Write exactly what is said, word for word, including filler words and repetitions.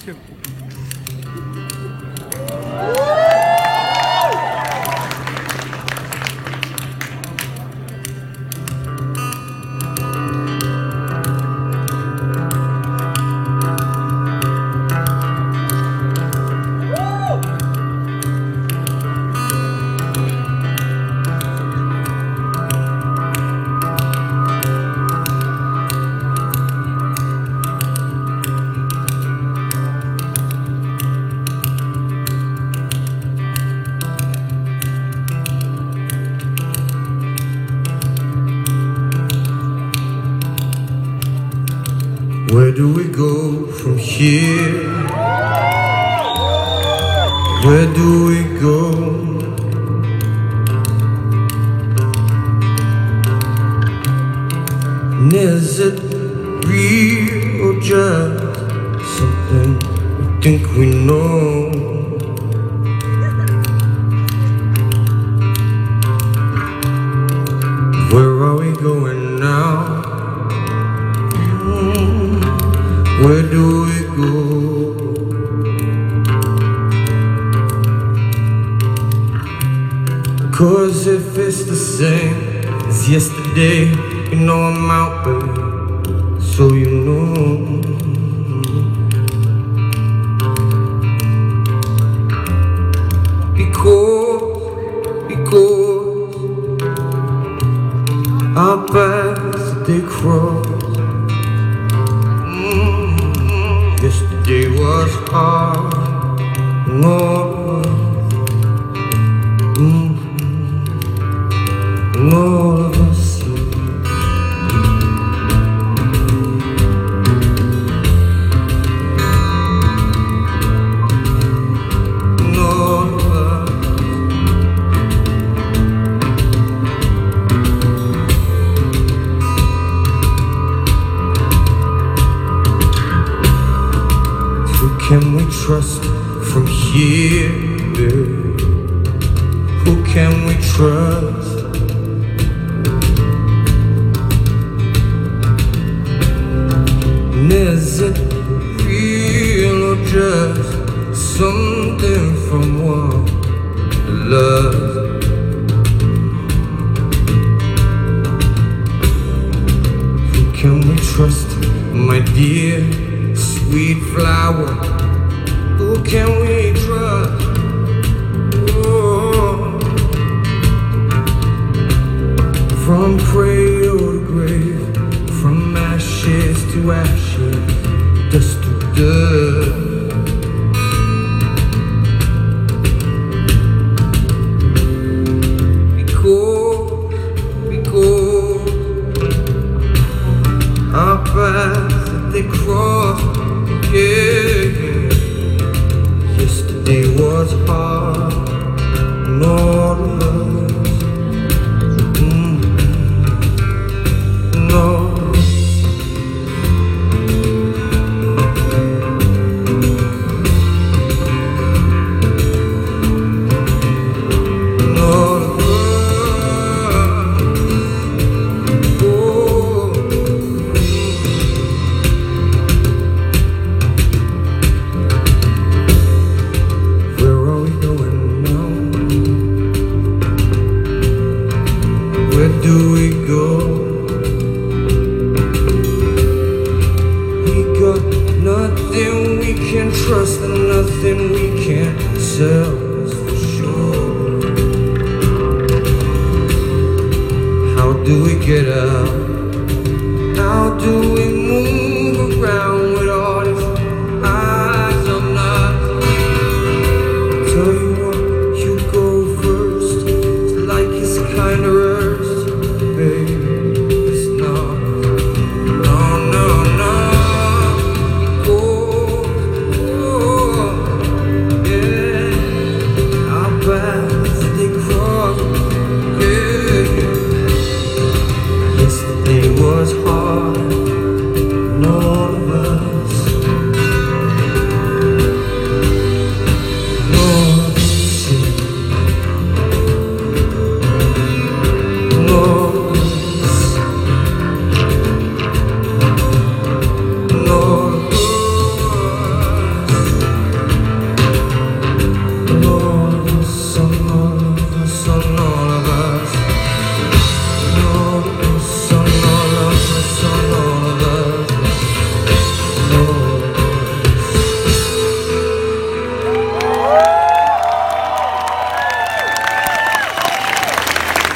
him. Where do we go from here? Where do we go? And is it real or just something we think we know? Where are we going now? Where do we go? Cause if it's the same as yesterday, you know I'm out, babe, so you know. Because, because our paths they cross. Yesterday was hard, no, mm, all of us. All of us. Can we trust from here? Who can we trust? And is it real or just something from one love? Who can we trust, my dear sweet flower? Who can we trust? Oh. From cradle to grave, from ashes to ashes, dust to dust. Because, because our paths they cross, yeah. Yesterday was hard, no love, mm, no. Where do we go? We got nothing we can trust and nothing we can sell, that's for sure. How do we get out? How do we move around with all this eyes on us? Tell you what, you go first. It's like it's kinda rough. It's not, no, no, no. Go, oh, yeah. Our paths they cross, yeah. Yesterday was hard.